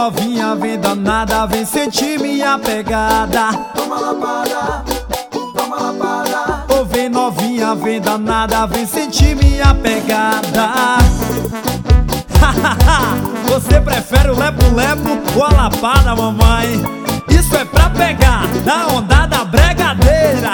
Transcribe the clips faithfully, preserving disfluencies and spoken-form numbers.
novinha, vem danada, vem sentir minha pegada. Toma lapada, toma lapada. Ô vem novinha, vem danada, vem sentir minha pegada. Você prefere o lepo-lepo ou a lapada, mamãe? Isso é pra pegar na onda da bregadeira.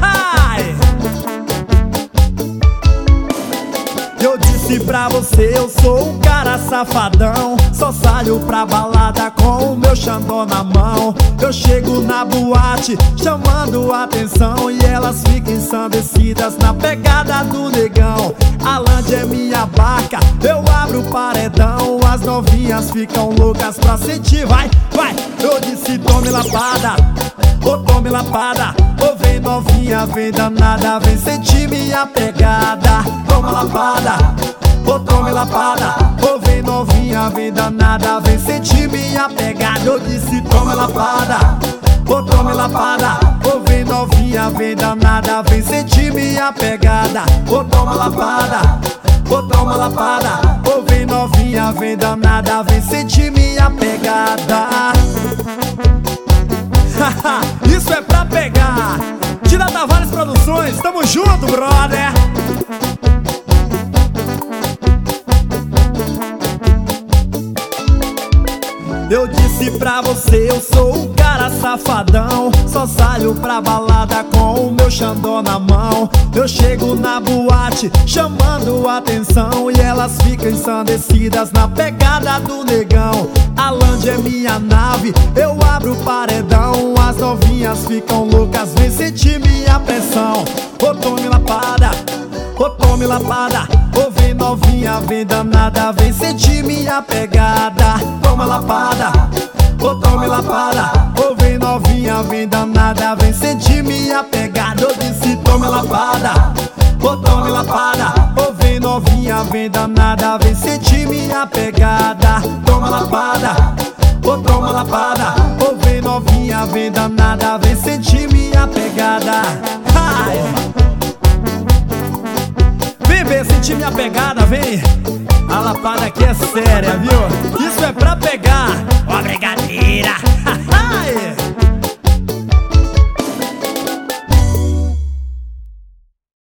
Eu disse pra você, eu sou um cara safadão. Só saio pra balada com o meu xandó na mão. Eu chego na boate chamando atenção e elas ficam ensandecidas na pegada do negão. A Land é minha barca, eu abro o paredão. As novinhas ficam loucas pra sentir, vai, vai. Eu disse tome lapada, ô tome lapada. Ô vem novinha, vem danada, vem sentir minha pegada. Toma lapada, ô tome lapada. Ô vem novinha, vem danada, vem sentir minha pegada. Eu disse toma lapada, ô tome lapada. Ô vem novinha, vem danada, vem sentir minha pegada. Ô toma lapada, ô toma lapada. Ô vem novinha, vem danada, vem sentir minha pegada. Isso é pra pegar. Tira Tavares Produções, tamo junto, brother. Eu disse pra você, eu sou um cara safadão. Só saio pra balada com o meu xandó na mão. Eu chego na boate chamando atenção e elas ficam ensandecidas na pegada do negão. A Land é minha nave, eu abro o paredão. As novinhas ficam loucas, vem sentir minha pressão. Ô tome lapada, ô tome lapada. Ô vem novinha, vem danada, vem sentir minha pegada. Toma lapada, ô tome lapada. Ô vem novinha, vem danada, vem sentir minha pegada. Eu disse tome lapada, ô tome lapada. Ô vem novinha, vem danada, vem sentir minha pegada. Toma lapada, ô toma lapada. Ô vem novinha, vem danada, vem sentir minha pegada. Ai. Vem ver, sentir minha pegada, vem. A lapada aqui é séria, viu? Isso é pra pegar. Obrigado.